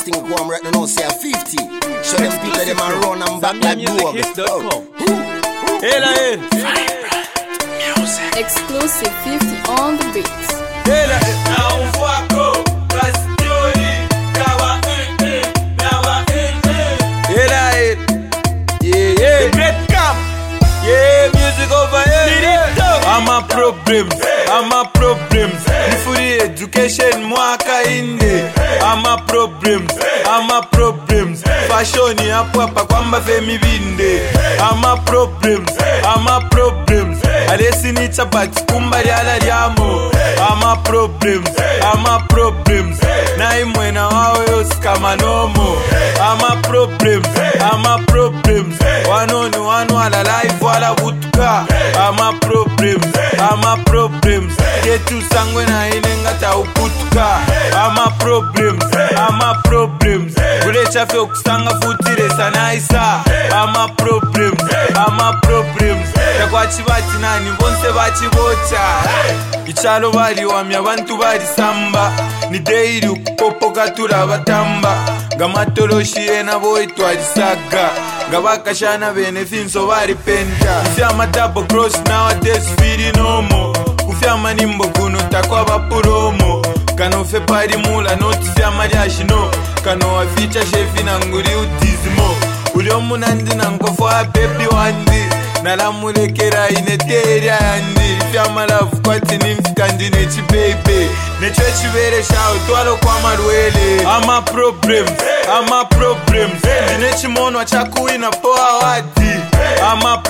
next thing go, I'm right now, say 50. Show them people them and run and back like dog. Exclusive 50 on the beats. The great camp. Yeah, music over here. I'm a problems. Free education, mwaka inde. I'm a problems. Fashion hapo hapa kwamba femi binde. I'm a problems. Alesi ni chapati kumba lyala lyamo. I'm a problems. Na imwena wao yosi kama nomo. I'm a problems. Wanu ala life wala butuka. I'm a problems. Yetu sangwe na inengata uputuka. I'm a problems. Ule chafe okusanga futire sanaisa. I'm a problems. Yakwa chibati nani bonse bachibocha. Ichalo bali wami abantu bali samba. Ni deiri ukupopoka turabatamba. Gamatoloshi ena boy twalisaga. Gabakashana benefinso bali penta. Ifyama double cross nowadays feeling normal. Ufyama nimbo kuno takwa bapuromo. Kano fe pari mula noti fyama lyashino. Kano waficha shefi nanguri utizimo. Ulio munandi nankofu wa baby wandi. Nalamulekera ineteria yandi. Fyama love kwati nimfikandi nechi baby. Necho chivere shao twalo kwa marwele. I'm a problems. Dinechi mono wachakuina poa wati. I'm a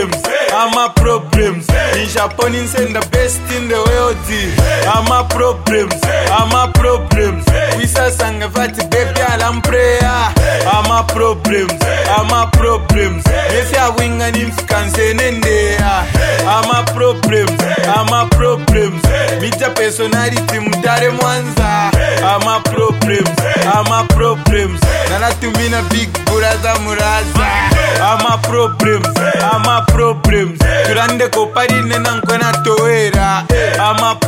problems. In Japan insenda best in the world. I'm a problems. Wisa sanga fati baby alam prayer. I'm a problems. Nefya winga nimfikanse nendea. I'm a problems. Mita personality mutare mwanza. I'm a problems. Nana tumina big brother muraza. I'm a problems. Turande kopari nenankona toera. I'm a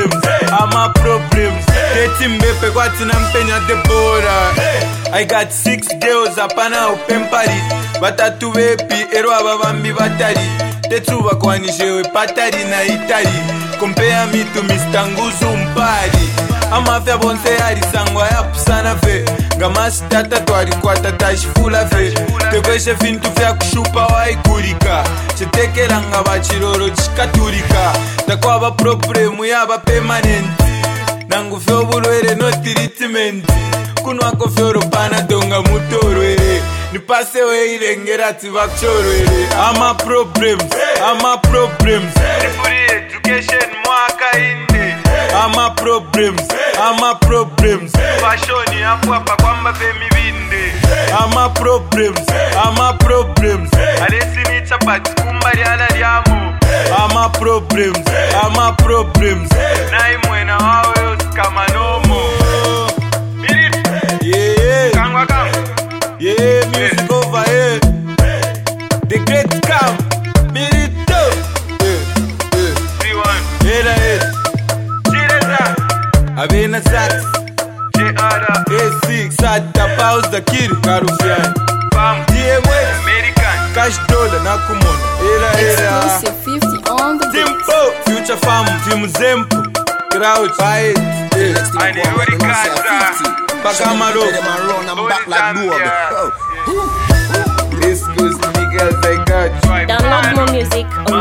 problems. Teti mbepe kwa tina mpenya debora. I got 6 girls apana upempari. Batatu bepi ero ababambi batari. Tetu bakwanishewe patari na itari. Compare me to Mr. Nguzu mpari. Amafya bonse arisangwa ya pusana fe. Gamasi tata twari kwa tata shifula fe. Tekweshe fintu fya kushupa waikurika. Chetekela nga bachiroro chikaturika. Takwa ba problemu ya ba permanent. Nangu fyo bulwere no treatment. Kunwa ko fyo pana donga mutorwere. Nipase we ilengera tibakchorwere. I'm a problems. Free education mwaka inde. I'm a problems. Fashion hapo hapa kwamba femi binde. I'm a problems. Alesi ni chapati kumba lyala lyamo. I'm a problems. Na imwena wao yosi kama nomo. Yeah, music over here. The great camp. Mirito. Abena Sax A6 Sata Paus the Kid Karufian DMX American Cash Dollar Nakumona Exclusive 50 on the beats. Tempo Future Farm Tim Zempo Crouch Fight Bakamaro This goes to Miguel Zaykat. Download more music on